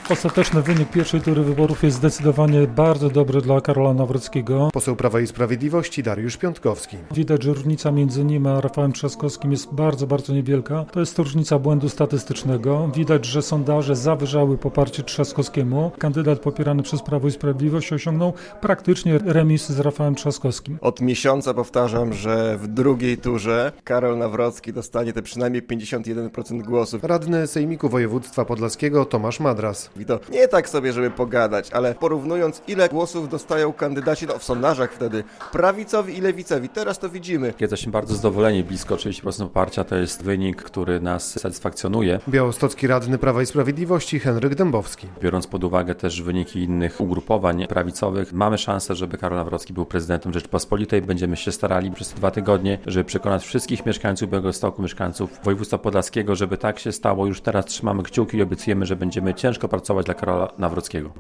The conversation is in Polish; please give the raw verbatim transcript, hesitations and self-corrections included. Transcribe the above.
Ostateczny wynik pierwszej tury wyborów jest zdecydowanie bardzo dobry dla Karola Nawrockiego. Poseł Prawa i Sprawiedliwości Dariusz Piątkowski. Widać, że różnica między nim a Rafałem Trzaskowskim jest bardzo, bardzo niewielka. To jest różnica błędu statystycznego. Widać, że sondaże zawyżały poparcie Trzaskowskiemu. Kandydat popierany przez Prawo i Sprawiedliwość osiągnął praktycznie remis z Rafałem Trzaskowskim. Od miesiąca powtarzam, że w drugiej turze Karol Nawrocki dostanie te przynajmniej pięćdziesiąt jeden procent głosów. Radny Sejmiku Województwa Podlaskiego Tomasz Madras. I to nie tak sobie, żeby pogadać, ale porównując, ile głosów dostają kandydaci, no w sondażach wtedy, prawicowi i lewicowi, teraz to widzimy. Jesteśmy bardzo zadowoleni, blisko trzydzieści procent poparcia to jest wynik, który nas satysfakcjonuje. Białostocki radny Prawa i Sprawiedliwości Henryk Dębowski. Biorąc pod uwagę też wyniki innych ugrupowań prawicowych, mamy szansę, żeby Karol Nawrocki był prezydentem Rzeczypospolitej. Będziemy się starali przez dwa tygodnie, żeby przekonać wszystkich mieszkańców Białegostoku, mieszkańców województwa podlaskiego, żeby tak się stało. Już teraz trzymamy kciuki i obiecujemy, że będziemy ciężko pracować dla Karola Nawrockiego.